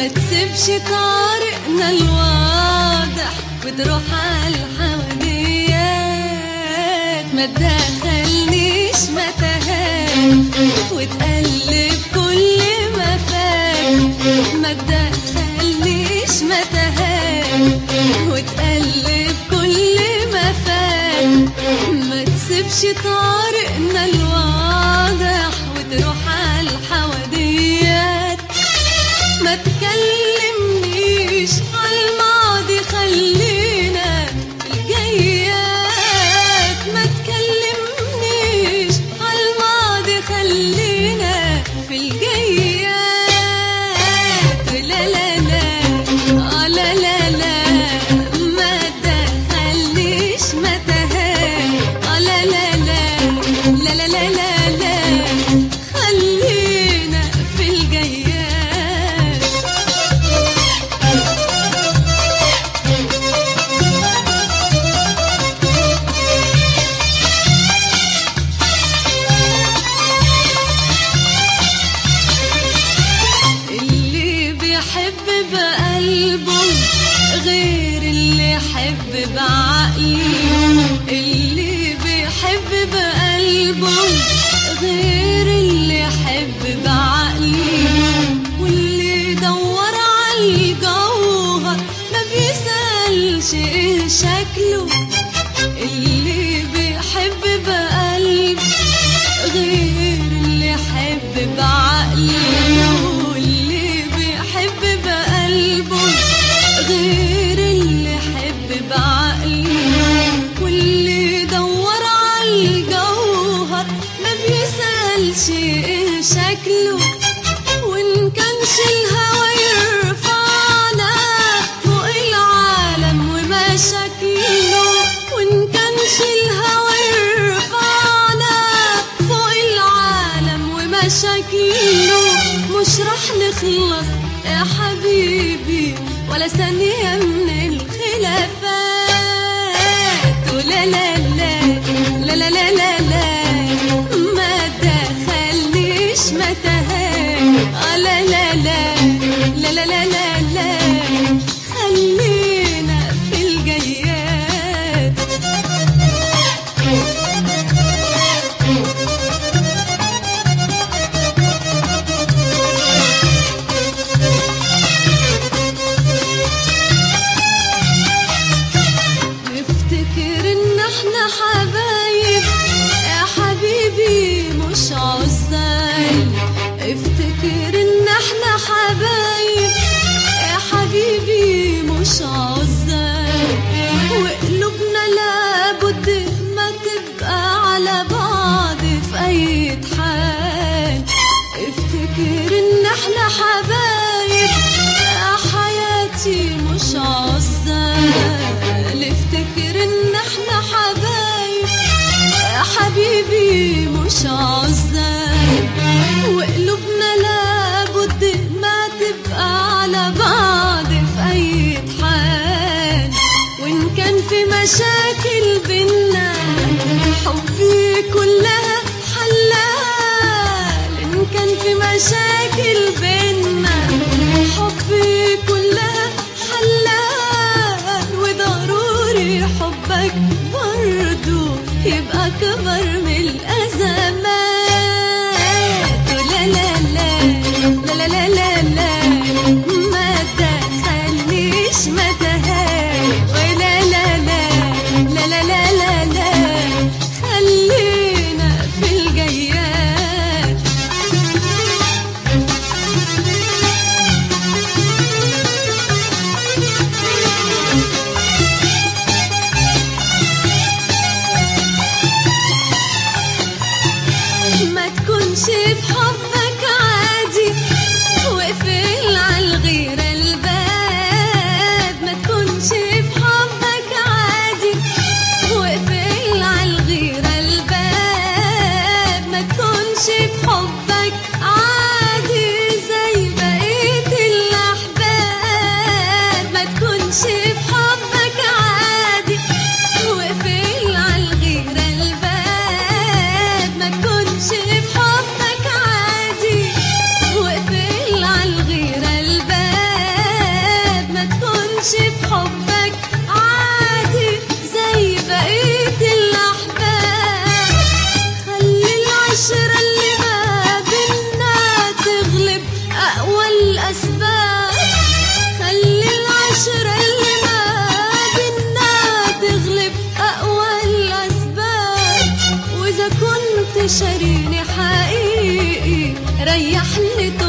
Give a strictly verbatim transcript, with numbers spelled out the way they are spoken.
تسيبش طريقنا الواضح وتروح على الحواديات، ما تدخلنيش متاهات وتقلب كل ما فات، ما تدخلنيش متاهات وتقلب كل ما فات، ما تسيبش طريقنا الواضح وتروح على الحواديات، ما تكلمنيش عالماضي خلينا الجايات، ما تكلمنيش عالماضي خلينا في الجايات، لا لا لا آه لا لا لا ما تدخلنيش متاهات، آه لا لا لا لا لا لا لا لا خلينا في الجايات. اللي بيحب بقلبه غير اللي يحب بعقله، اللي بيحب بقلبه غير اللي يحب بعقله، واللي يدور عالجوهر ما بيسألش ايه شكله، اللي بيحب بقلبه غير اللي يحب بعقله، واللي بيحب بقلبه غير اللي يحب بعقله، واللي يدور عالجوهر ما بيسألش ايه شكله، وإن كانش الهوى يرفعنا فوق العالم ومشاكله، وإن كانش الهوى يرفعنا فوق العالم ومشاكله، مش رح نخلص يا حبيبي ولا ثانية من الخلافات، ولا لا لا لا لا لا لا لا ما تدخلنيش متاهات، آه لا لا لا لا لا لا لا لا خلينا في الجايات. افتكر ان احنا حبايب يا حبيبي مش عزال، افتكر ان احنا حبايب يا حبيبي مش عزال، وقلوبنا لابد ما تبقى على بعض في اي حال، افتكر ان احنا حبايب يا حياتي مش عزال، افتكر ان احنا حبايب يا حبيبي مش عزال، وقلوبنا لابد ما تبقى على بعض في اي حال، وان كان في مشاكل بينا حبي كلها حلال، ان كان في مشاكل بينا حبي كلها حلال، وضروري حبك برضو يبقى كبر من الأزمات، لا لا لا لا لا لا لا لا ما تدخلنيش متاهات، ولا لا لا لا لا لا لا لا خلينا في الجايات. امشي في حبك عادي زي بقية الأحباب. خلي العشرة اللي ما بينا تغلب أقوى الأسباب. خلي العشرة اللي ما بينا تغلب أقوى الأسباب. وإذا كنت شاريني حقيقي ريحني